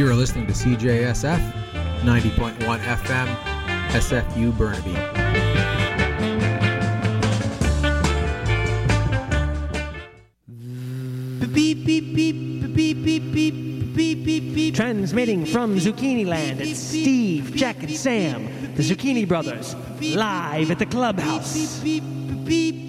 You are listening to CJSF 90.1 FM, SFU Burnaby. Beep, beep, beep, beep, beep, beep, beep, beep, beep. Transmitting from Zucchini Land, it's Steve, Jack, and Sam, the Zucchini Brothers, live at the clubhouse. Beep, beep, beep.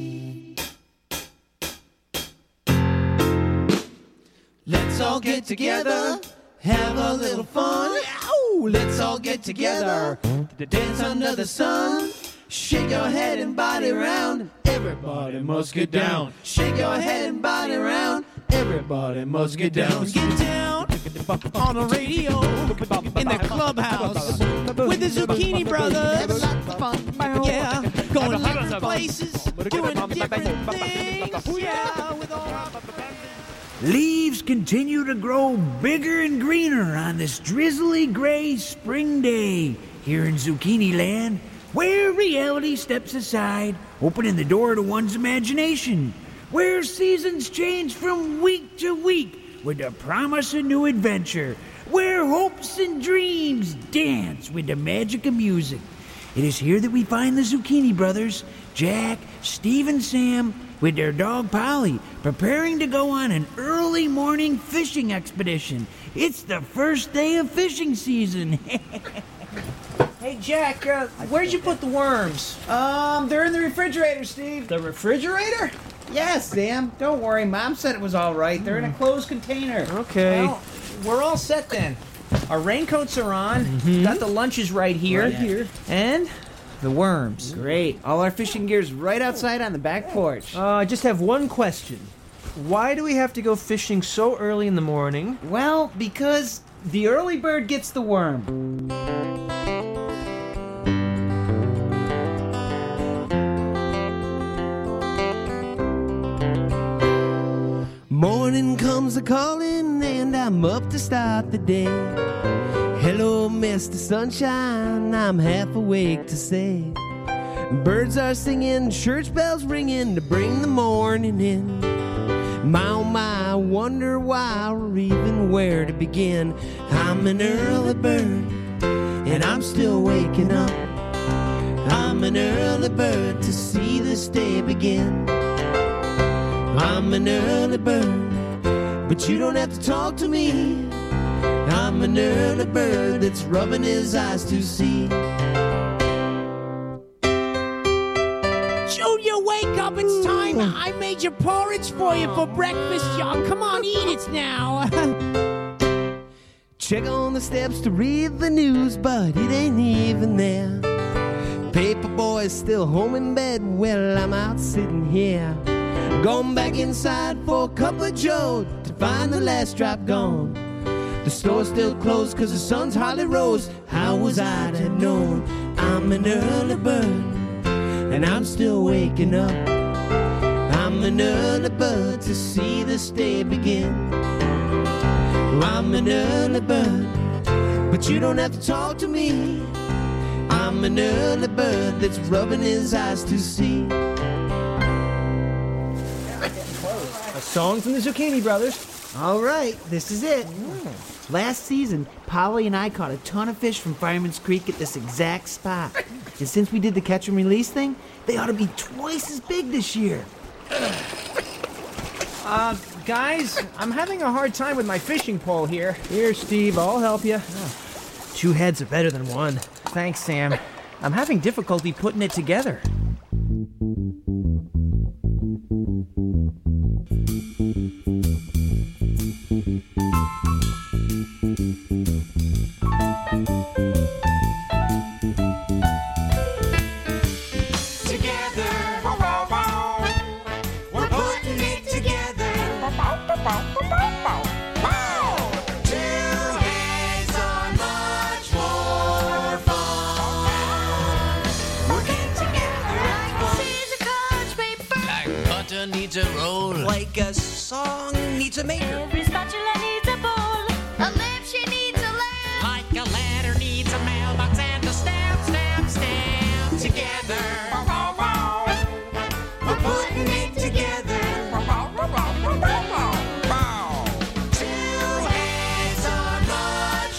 Let's all get together, have a little fun. Ow! Let's all get together to dance under the sun. Shake your head and body round. Everybody must get down. Shake your head and body round. Everybody must get down. Get down on the radio in the clubhouse with the Zucchini Brothers. Yeah, going different places, doing different things. Yeah, with all. Leaves continue to grow bigger and greener on this drizzly gray spring day here in Zucchini Land, where reality steps aside, opening the door to one's imagination, where seasons change from week to week with the promise of new adventure, where hopes and dreams dance with the magic of music. It is here that we find the Zucchini Brothers, Jack, Steve, and Sam, with their dog Polly, preparing to go on an early morning fishing expedition. It's the first day of fishing season. Hey, Jack, where'd you put the worms? They're in the refrigerator, Steve. The refrigerator? Yes, Sam. Don't worry. Mom said it was all right. They're in a closed container. Okay. Well, we're all set then. Our raincoats are on. Got the lunches right here. Right here. And the worms. Great. All our fishing gear's right outside on the back porch. I just have one question. Why do we have to go fishing so early in the morning? Well, because the early bird gets the worm. Morning comes a-calling and I'm up to start the day. Hello, Mr. Sunshine, I'm half awake to say. Birds are singing, church bells ringing to bring the morning in. My, oh my, I wonder why or even where to begin. I'm an early bird and I'm still waking up. I'm an early bird to see this day begin. I'm an early bird, but you don't have to talk to me. I'm an early bird that's rubbing his eyes to see. Junior, wake up, it's time. I made your porridge for you for breakfast, y'all. Come on, eat it now. Check on the steps to read the news, but it ain't even there. Paper boy's still home in bed, well, I'm out sitting here. Going back inside for a cup of joe to find the last drop gone. The store's still closed cause the sun's hardly rose. How was I to have known? I'm an early bird and I'm still waking up. I'm an early bird to see this day begin. I'm an early bird, but you don't have to talk to me. I'm an early bird that's rubbing his eyes to see. A song from the Zucchini Brothers. All right, this is it. Last season, Polly and I caught a ton of fish from Fireman's Creek at this exact spot. And since we did the catch and release thing, they ought to be twice as big this year. Guys, I'm having a hard time with my fishing pole here. Here, Steve, I'll help you. Two heads are better than one. Thanks, Sam. I'm having difficulty putting it together. Needs a roll, like a song needs a maker. Every spatula needs a bowl. A lampshade needs a lamp. Like a ladder needs a mailbox and a stamp, stamp, stamp. Together, we're putting it together. Two heads are much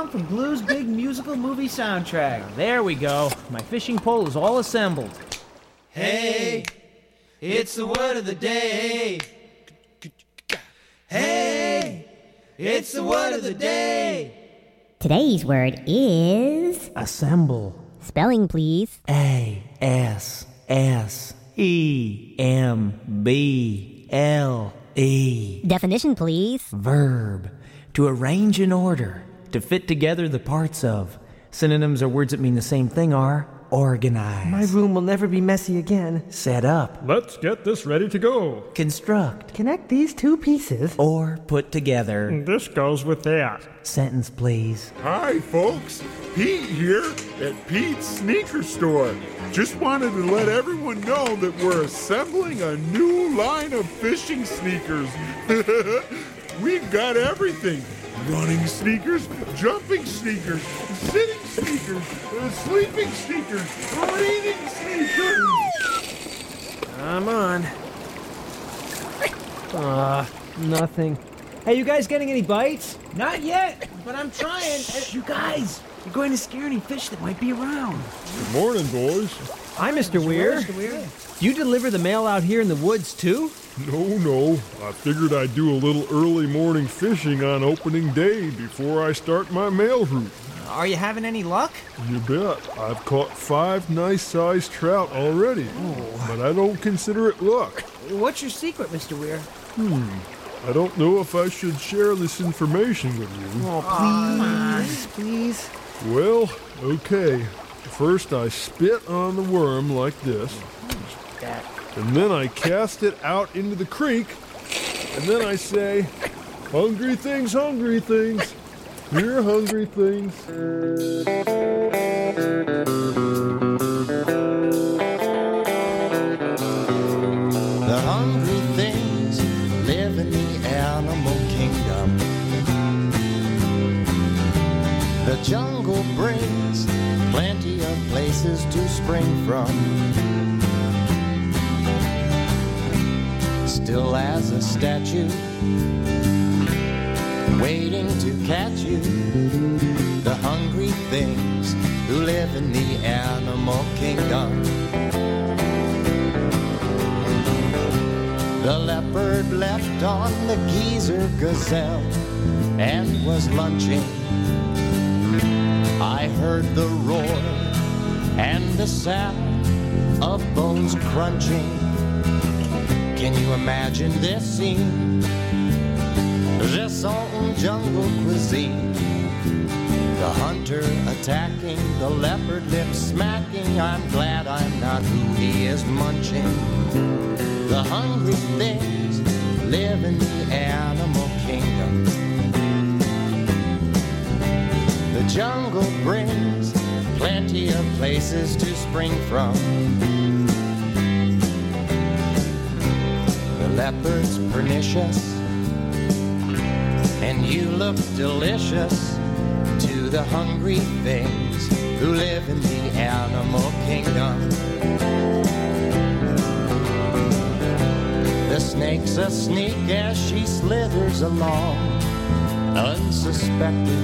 song from Blue's big musical movie soundtrack. There we go. My fishing pole is all assembled. Hey, it's the word of the day. Hey, it's the word of the day. Today's word is... Assemble. Spelling, please. A-S-S-E-M-B-L-E. Definition, please. Verb. To arrange in order. To fit together the parts of. Synonyms or words that mean the same thing are organize. My room will never be messy again. Set up. Let's get this ready to go. Construct. Connect these two pieces. Or put together. This goes with that. Sentence, please. Hi, folks. Pete here at Pete's Sneaker Store. Just wanted to let everyone know that we're assembling a new line of fishing sneakers. We've got everything. Running sneakers, jumping sneakers, sitting sneakers, sleeping sneakers, reading sneakers. I'm on. Nothing. Hey, you guys getting any bites? Not yet, but I'm trying. You guys, you're going to scare any fish that might be around. Good morning, boys. Hi, Mr. Weir. Do you deliver the mail out here in the woods, too? No. I figured I'd do a little early morning fishing on opening day before I start my mail route. Are you having any luck? You bet. I've caught 5 nice-sized trout already, but I don't consider it luck. What's your secret, Mr. Weir? I don't know if I should share this information with you. Oh, please. Well, okay. First I spit on the worm like this, and then I cast it out into the creek, and then I say, hungry things, here hungry things. The hungry things live in the animal kingdom. The jungle brings plenty of places to spring from. Still as a statue, waiting to catch you, the hungry things who live in the animal kingdom. The leopard left on the geezer gazelle and was munching. I heard the roar and the sound of bones crunching. Can you imagine this scene? This on jungle cuisine. The hunter attacking, the leopard lips smacking. I'm glad I'm not who he is munching. The hungry things live in the animal kingdom. The jungle brings plenty of places to spring from. The leopard's pernicious, and you look delicious to the hungry things who live in the animal kingdom. The snake's a sneak as she slithers along, unsuspected.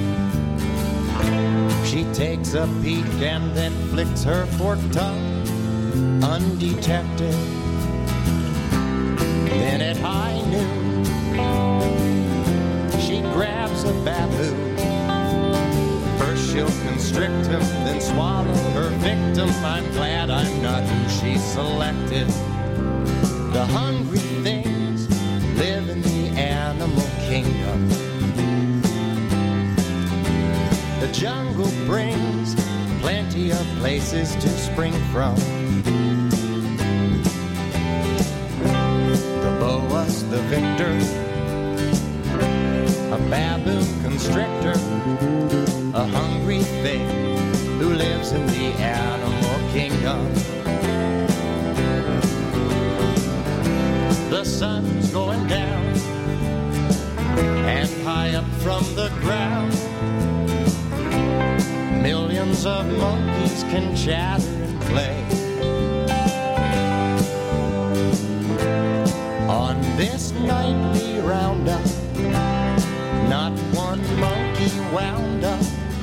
She takes a peek and then flicks her forked tongue, undetected. Then at high noon, she grabs a baboon. First she'll constrict him, then swallow her victim. I'm glad I'm not who she selected. The hungry things live in the animal kingdom. The jungle brings plenty of places to spring from. The boa's the victor, a baboon constrictor, a hungry thing who lives in the animal kingdom. The sun's going down, and high up from the ground, millions of monkeys can chatter and play. On this nightly roundup, not one monkey wound up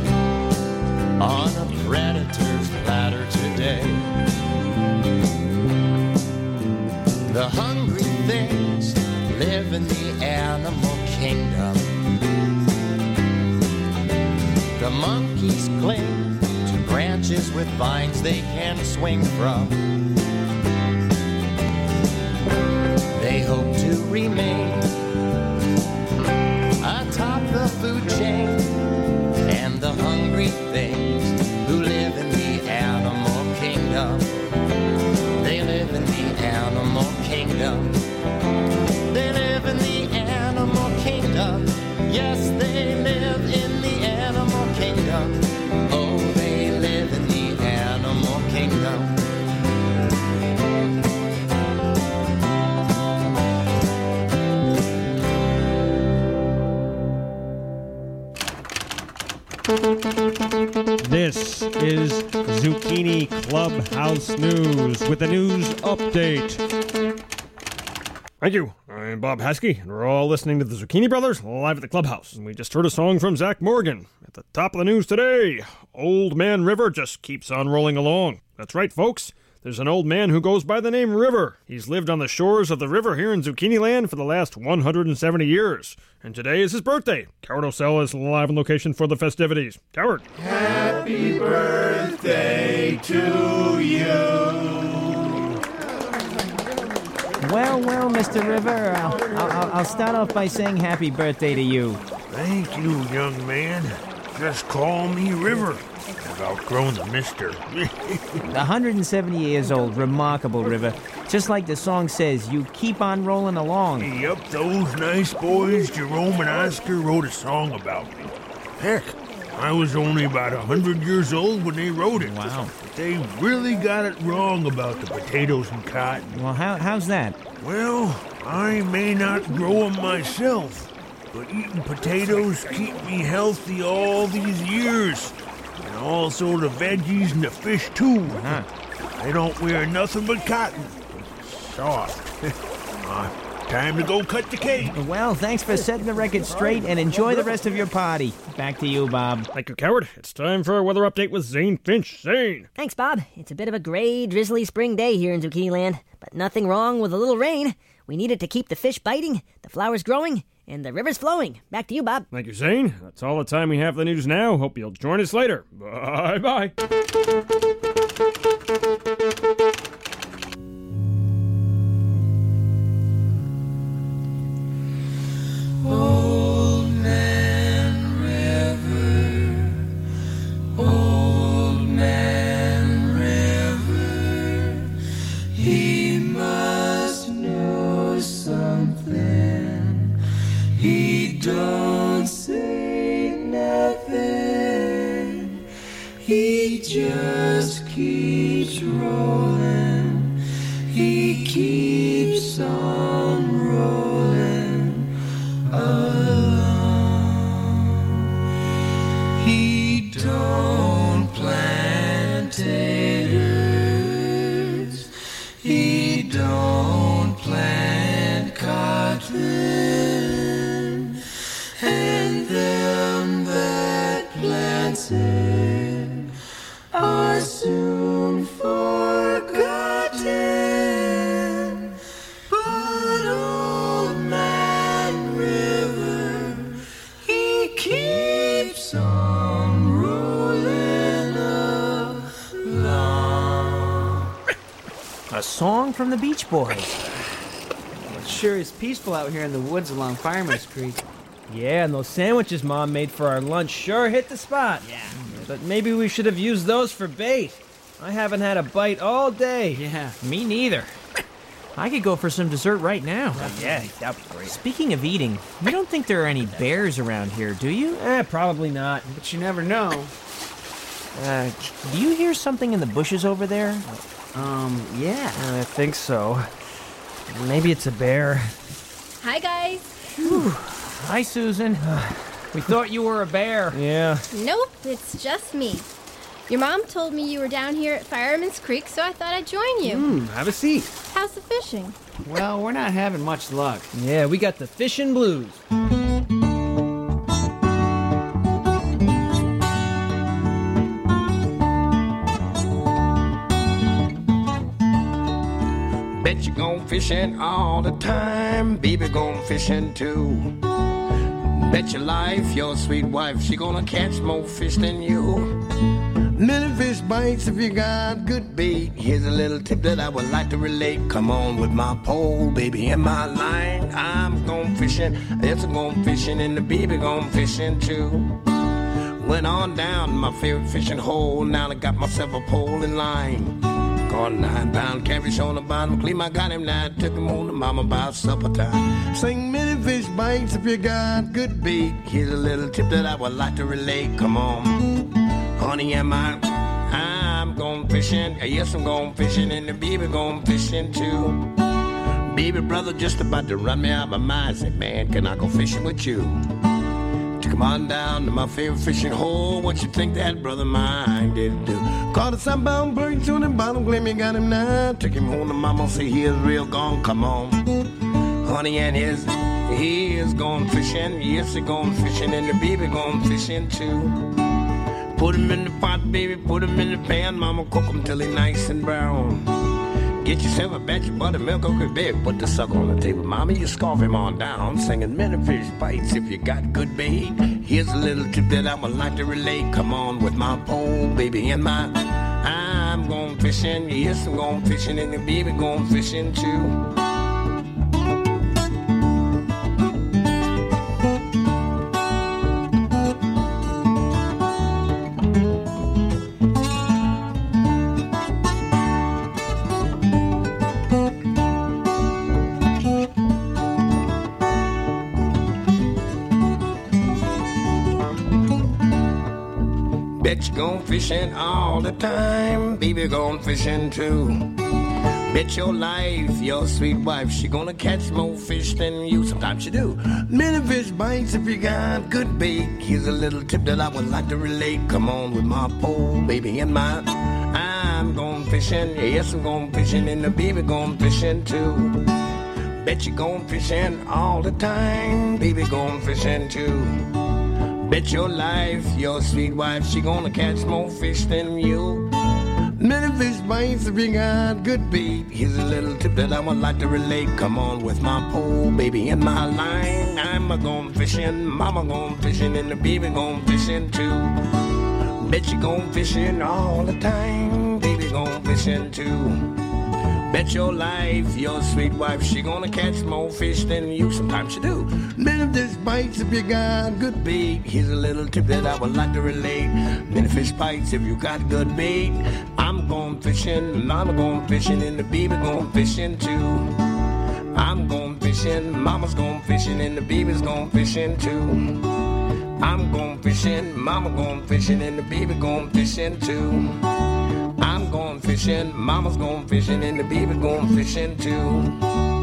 live in the animal kingdom. The monkeys cling to branches with vines they can swing from. They hope to remain atop the food chain, and the hungry things who live in the animal kingdom, they live in the animal kingdom. They live in the animal kingdom. Yes, they live in the animal kingdom. Oh, they live in the animal kingdom. This is Zucchini Clubhouse News with a news update. Thank you. I'm Bob Haskey, and we're all listening to the Zucchini Brothers live at the Clubhouse. And we just heard a song from Zach Morgan. At the top of the news today, Old Man River just keeps on rolling along. That's right, folks. There's an old man who goes by the name River. He's lived on the shores of the river here in Zucchini Land for the last 170 years. And today is his birthday. Coward O'Sell is live on location for the festivities. Coward. Happy birthday to you. Well, Mr. River, I'll start off by saying happy birthday to you. Thank you, young man. Just call me River. I've outgrown the mister. 170 years old, remarkable, River. Just like the song says, you keep on rolling along. Yep, those nice boys, Jerome and Oscar, wrote a song about me. Heck, I was only about 100 years old when they wrote it. Wow. But they really got it wrong about the potatoes and cotton. Well, how's that? Well, I may not grow them myself, but eating potatoes keep me healthy all these years. And also the veggies and the fish, too. They don't wear nothing but cotton. Soft. Time to go cut the cake. Well, thanks for setting the record straight, and enjoy the rest of your party. Back to you, Bob. Thank you, Coward. It's time for a weather update with Zane Finch. Zane. Thanks, Bob. It's a bit of a gray, drizzly spring day here in Zucchini Land, but nothing wrong with a little rain. We need it to keep the fish biting, the flowers growing, and the rivers flowing. Back to you, Bob. Thank you, Zane. That's all the time we have for the news now. Hope you'll join us later. Bye-bye. Old Man River, Old Man River, he must know something. He don't say nothing. He just keeps rolling. He keeps on rolling along. He don't plant taters. He don't plant cotton. And them that plants it are soon forgotten. But Old Man River, he keeps on rolling along. A song from the Beach Boys. It sure is peaceful out here in the woods along Fireman's Creek. Yeah, and those sandwiches Mom made for our lunch sure hit the spot. Yeah. But maybe we should have used those for bait. I haven't had a bite all day. Yeah. Me neither. I could go for some dessert right now. Yeah, that'd be great. Speaking of eating, you don't think there are any bears around here, do you? Probably not. But you never know. Do you hear something in the bushes over there? Yeah. I think so. Maybe it's a bear. Hi, guys. Whew. Hi, Susan. We thought you were a bear. Yeah. Nope, it's just me. Your mom told me you were down here at Fireman's Creek, so I thought I'd join you. Have a seat. How's the fishing? Well, we're not having much luck. Yeah, we got the fishing blues. Bet you gone fishing all the time, baby gone fishing too. Bet your life, your sweet wife, she gonna catch more fish than you. Many fish bites if you got good bait. Here's a little tip that I would like to relate. Come on with my pole, baby, in my line. I'm gone fishing, yes, I'm gone fishing, and the baby gone fishing too. Went on down to my favorite fishing hole. Now I got myself a pole in line. Caught a 9-pound catfish on the bottom. Clean, I got him now. Took him on to mama about supper time. Sing many fish bites if you got good bait. Here's a little tip that I would like to relate. Come on, honey, I'm gone fishing. Yes, I'm gone fishing, and the baby gone fishing too. Baby brother just about to run me out of my mind. Say, man, can I go fishing with you? Come on down to my favorite fishing hole. What you think that brother mine did do? Caught a sunbound bird to the bottom, claim you got him now. Took him home to mama, say he is real gone. Come on, honey, and he is gone fishing. Yes, he gone fishing, and the baby gone fishing too. Put him in the pot, baby, put him in the pan. Mama cook him till he nice and brown. Get yourself a batch of buttermilk, okay, baby, put the sucker on the table. Mama, you scarf him on down, singing many fish bites if you got good bait. Here's a little tip that I would like to relate. Come on with my pole, baby, and I'm gone fishing. Yes, I'm gone fishing, and the baby gone fishing too. Bet you gone fishing all the time, baby gone fishing too. Bet your life, your sweet wife, she gonna catch more fish than you. Sometimes she do. Many fish bites if you got good bait. Here's a little tip that I would like to relate. Come on with my pole, baby, and I'm gone fishing. Yes, I'm gone fishing, and the baby gone fishing too. Bet you gone fishing all the time, baby gone fishing too. Bet your life, your sweet wife, she gonna catch more fish than you. Many fish bites if you got good bait. Here's a little tip that I would like to relate. Come on with my pole, baby, in my line. I'm a-gone fishing, mama gone fishing, and the baby gone fishing too. Bet you gone fishing all the time, baby gone fishing too. Bet your life, your sweet wife, she gonna catch more fish than you. Sometimes she do. Many fish bites if you got good bait. Here's a little tip that I would like to relate. Many fish bites if you got good bait. I'm going fishing, mama going fishing, and the baby going fishing too. I'm going fishing, mama's going fishing, and the baby's going fishing too. I'm going fishing, mama going fishing, and the baby going fishing too. I'm going fishing, mama's going fishing, and the baby going fishing too.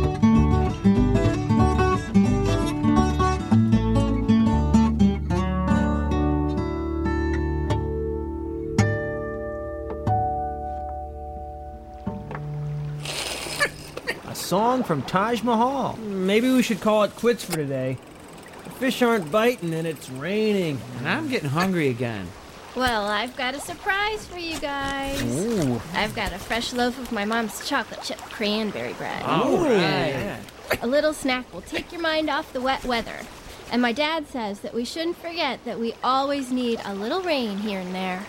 A song from Taj Mahal. Maybe we should call it quits for today. The fish aren't biting and it's raining. And I'm getting hungry again. Well, I've got a surprise for you guys. Ooh. I've got a fresh loaf of my mom's chocolate chip cranberry bread. All right. A little snack will take your mind off the wet weather. And my dad says that we shouldn't forget that we always need a little rain here and there.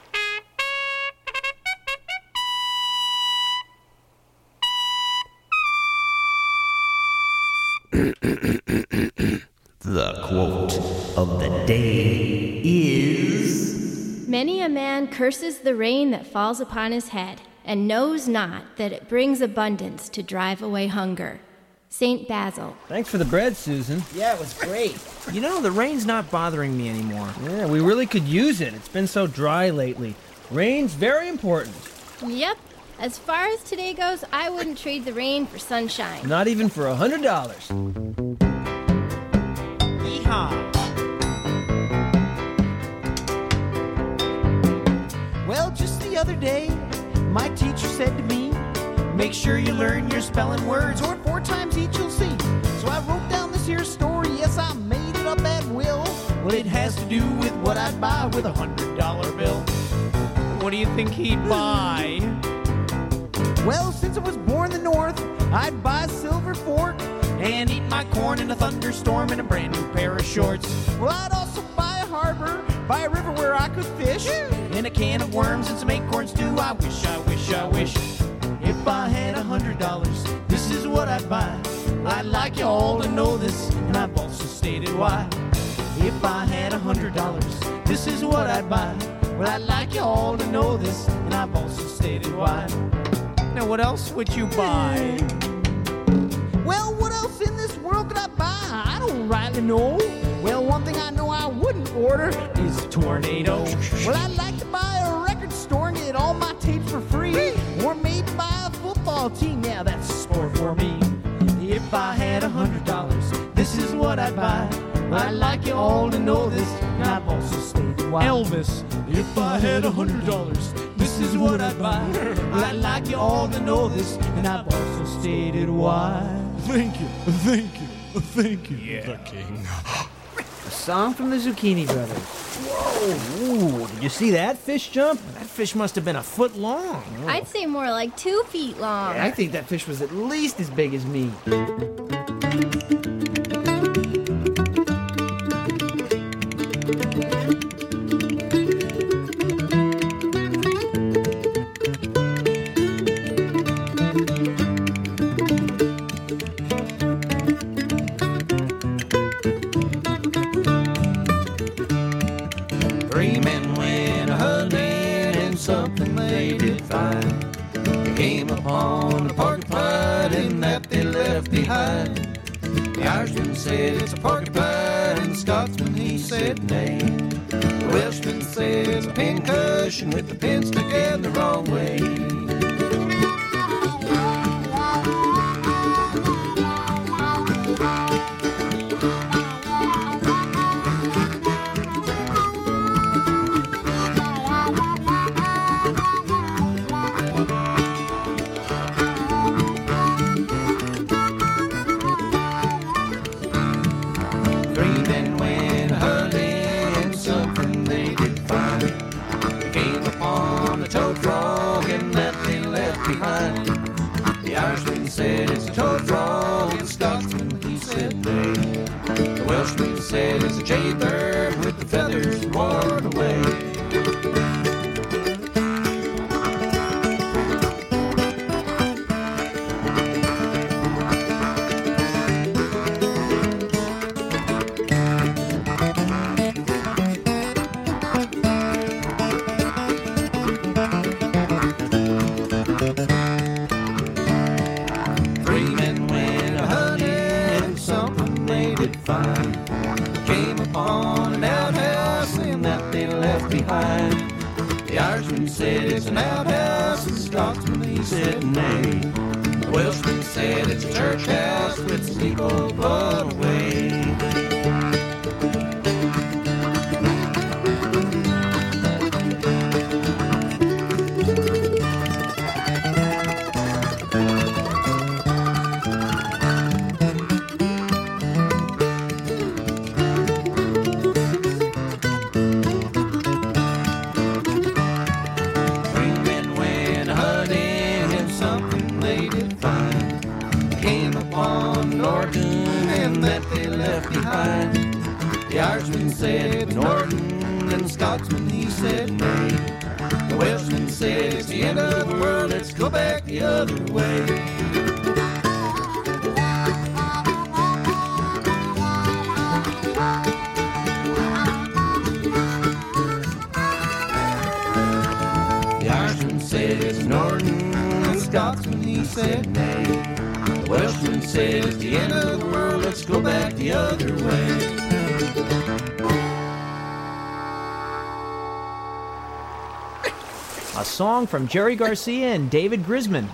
The quote of the day is... Many a man curses the rain that falls upon his head, and knows not that it brings abundance to drive away hunger. St. Basil. Thanks for the bread, Susan. Yeah, it was great. You know, the rain's not bothering me anymore. Yeah, we really could use it. It's been so dry lately. Rain's very important. Yep. As far as today goes, I wouldn't trade the rain for sunshine. Not even for $100. Yeehaw. Well, just the other day, my teacher said to me, make sure you learn your spelling words, or 4 times each you'll see. So I wrote down this here story, yes, I made it up at will. Well, it has to do with what I'd buy with a $100 bill. What do you think he'd buy? Well, since I was born in the North, I'd buy a silver fork and eat my corn in a thunderstorm in a brand new pair of shorts. Well, I'd also buy a harbor, buy a river where I could fish, and a can of worms and some acorns too. I wish, if I had $100, this is what I'd buy. I'd like you all to know this, and I've also stated why. If I had $100, this is what I'd buy. Well, I'd like you all to know this, and I've also stated why. Now, what else would you buy? Well, what else in this world could I buy? I don't rightly know. Well, one thing I know I wouldn't order is a tornado. Well, I'd like to buy a record store and get all my tapes for free. Or maybe buy a football team. Yeah, that's a sport for me. If I had $100, this is what I'd buy. Well, I'd like you all to know this, and I've also stated why. Elvis, if I had $100, this is what I'd buy. Well, I'd like you all to know this, and I've also stated why. Thank you. Yeah. The king. A song from the Zucchini Brothers. Whoa! Ooh, did you see that fish jump? That fish must have been a foot long. Oh. I'd say more like 2 feet long. Yeah, I think that fish was at least as big as me. Three men went a-hunting and something they did find. They came upon a porcupine and that they left behind. The Irishman said it's a porcupine and the Scotsman he said nay. The Welshman said it's a pincushion with the pin stuck in the wrong way. The Irishman said it's a toad frog, the Scotsman he said nay. The Welshman said it's a jaybird with the feathers worn away. Came upon an outhouse and that they left behind. The Irishman said it's an outhouse, and the Scotsman he said nay. The Welshman said it's a church house with some people blown away. Behind. The Irishman said Norton, and the Scotsman he said nay. The Welshman said it's the end of the world, let's go back the other way. The Irishman said it's Norton, and the Scotsman he said nay. The Welshman said it's the end of the world, let's go back the other way. A song from Jerry Garcia and David Grisman.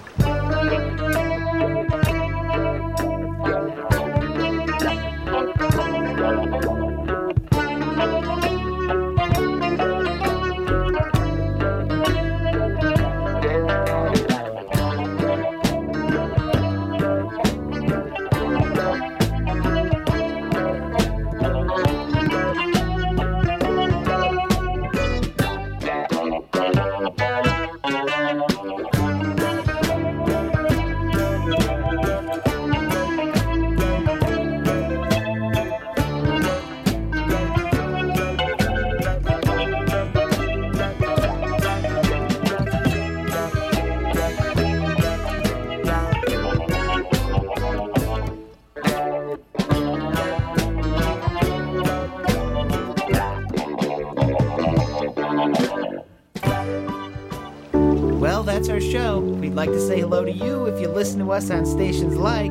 Well, that's our show. We'd like to say hello to you if you listen to us on stations like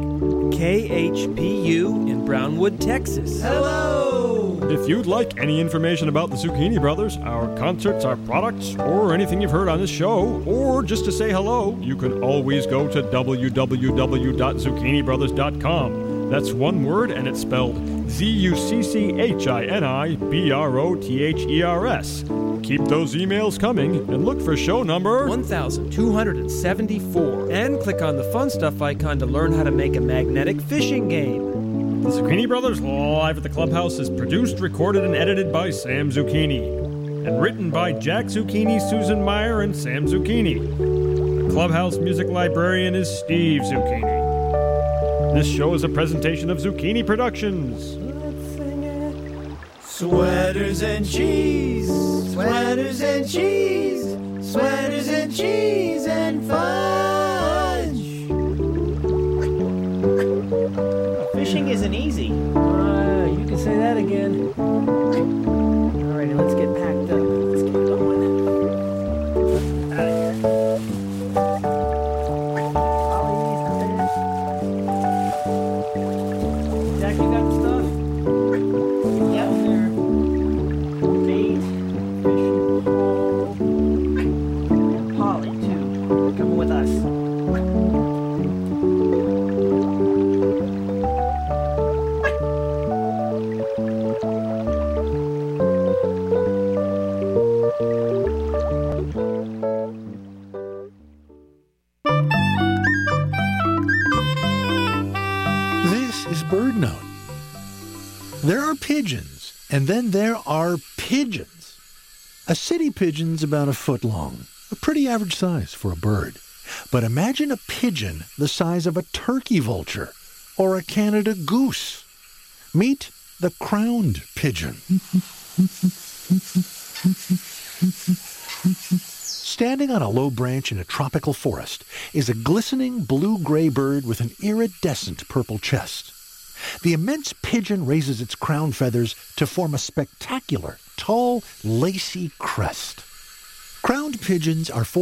KHPU in Brownwood, Texas. Hello! If you'd like any information about the Zucchini Brothers, our concerts, our products, or anything you've heard on this show, or just to say hello, you can always go to www.zucchinibrothers.com. That's one word, and it's spelled ZUCCHINIBROTHERS. Keep those emails coming, and look for show number 1274. And click on the fun stuff icon to learn how to make a magnetic fishing game. The Zucchini Brothers Live at the Clubhouse is produced, recorded, and edited by Sam Zucchini, and written by Jack Zucchini, Susan Meyer, and Sam Zucchini. The Clubhouse music librarian is Steve Zucchini. This show is a presentation of Zucchini Productions. Let's sing it. Sweaters and cheese, sweaters and cheese, sweaters and cheese and fudge. Fishing isn't easy. You can say that again. Alrighty, let's get packed up. Let's get going. Out of here. Jack, you got the stuff? Yeah, there. Bait, fishing pole, and Polly, too. Coming with us. This is BirdNote. There are pigeons, and then there are pigeons. A city pigeon's about a foot long, a pretty average size for a bird. But imagine a pigeon the size of a turkey vulture or a Canada goose. Meet the crowned pigeon. Standing on a low branch in a tropical forest is a glistening blue-gray bird with an iridescent purple chest. The immense pigeon raises its crown feathers to form a spectacular, tall, lacy crest. Crowned pigeons are